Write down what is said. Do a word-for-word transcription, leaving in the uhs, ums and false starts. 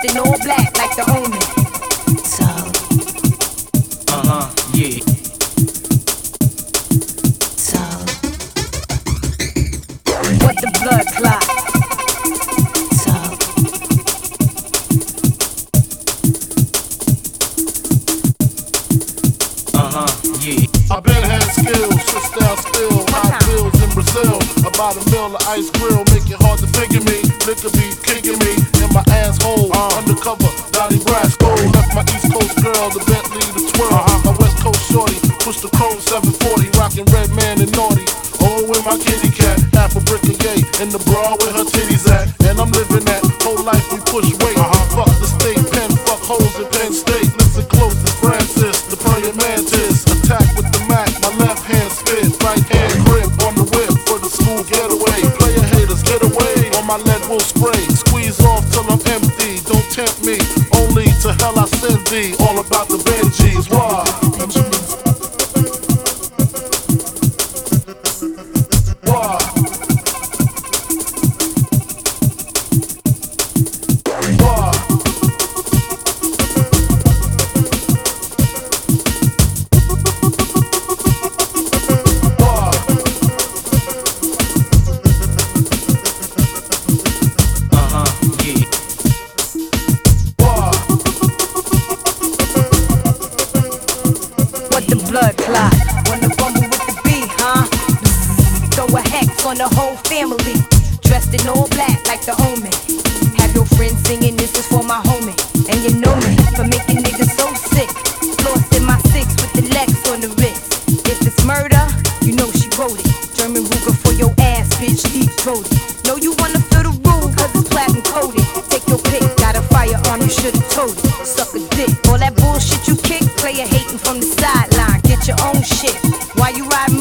in all black like the omen. So, uh-huh, yeah. so, what the blood clot? So, uh-huh, yeah. I been had skills, switched out still, high bills in Brazil. About a mill of ice grill, make it hard to figure me. Liquor be kicking me in my asshole. Uh, undercover, Donnie Brasco. Left my East Coast girl, the Bentley, the twirl. Uh-huh. My West Coast shorty, push the chrome seven forty, rockin' red man and naughty. Oh, with my kitty cat, half a brick of yay, in the bra where her titties at. And I'm living that whole life we push weight. Uh-huh. Fuck the state pen, fuck hoes in Penn State. Listen close to Francis, the praying mantis. Attack with the Mac, my left hand spit, right hand grip on the whip for the smooth getaway. Player haters, get away on my lead will spray. Squeeze off till I'm empty, don't tempt me. Only to hell I send thee. All about the Benjis, why? Why? Why? what the blood clot? Wanna bumble with the B, huh? Bzzz, throw a hex on the whole family. Dressed in all black like the omen. Have your friends singing, this is for my homie. And you know me for making niggas so sick. Lost in my six with the Lex on the wrist. If it's murder, you know she wrote it. German Ruger for your ass, bitch, deep throated. Know you wanna feel the rule, cause it's platinum coated. Take your pick, got a firearm, you should've told it. Suck a dick, all that bullshit you kick, player hating from the sideline. Get your own shit. Why you ride